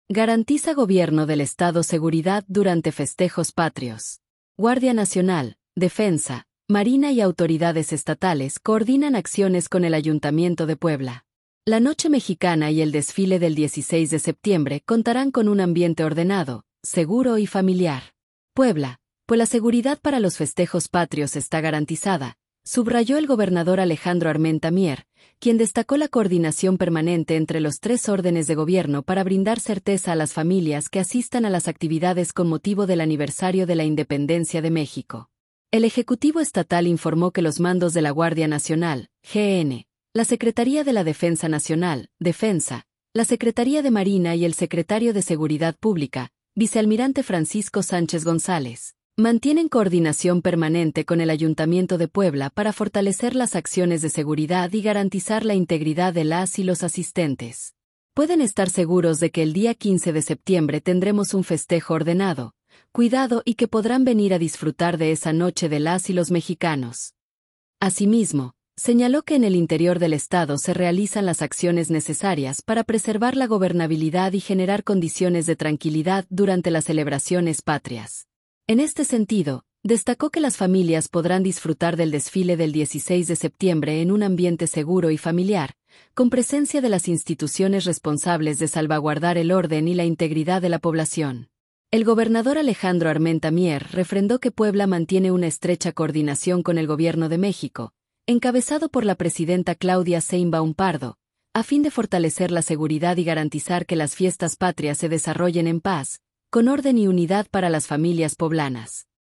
Garantiza Gobierno del Estado seguridad durante festejos patrios. Guardia Nacional, Defensa, Marina y autoridades estatales coordinan acciones con el Ayuntamiento de Puebla. La Noche Mexicana y el desfile del 16 de septiembre contarán con un ambiente ordenado, seguro y familiar. Puebla, pues la seguridad para los festejos patrios está garantizada, subrayó el gobernador Alejandro Armenta Mier, quien destacó la coordinación permanente entre los tres órdenes de gobierno para brindar certeza a las familias que asistan a las actividades con motivo del aniversario de la independencia de México. El Ejecutivo Estatal informó que los mandos de la Guardia Nacional, GN, la Secretaría de la Defensa Nacional, Defensa, la Secretaría de Marina y el Secretario de Seguridad Pública, Vicealmirante Francisco Sánchez González, mantienen coordinación permanente con el Ayuntamiento de Puebla para fortalecer las acciones de seguridad y garantizar la integridad de las y los asistentes. Pueden estar seguros de que el día 15 de septiembre tendremos un festejo ordenado, cuidado y que podrán venir a disfrutar de esa noche de las y los mexicanos. Asimismo, señaló que en el interior del Estado se realizan las acciones necesarias para preservar la gobernabilidad y generar condiciones de tranquilidad durante las celebraciones patrias. En este sentido, destacó que las familias podrán disfrutar del desfile del 16 de septiembre en un ambiente seguro y familiar, con presencia de las instituciones responsables de salvaguardar el orden y la integridad de la población. El gobernador Alejandro Armenta Mier refrendó que Puebla mantiene una estrecha coordinación con el Gobierno de México, encabezado por la presidenta Claudia Sheinbaum Pardo, a fin de fortalecer la seguridad y garantizar que las fiestas patrias se desarrollen en paz, con orden y unidad para las familias poblanas.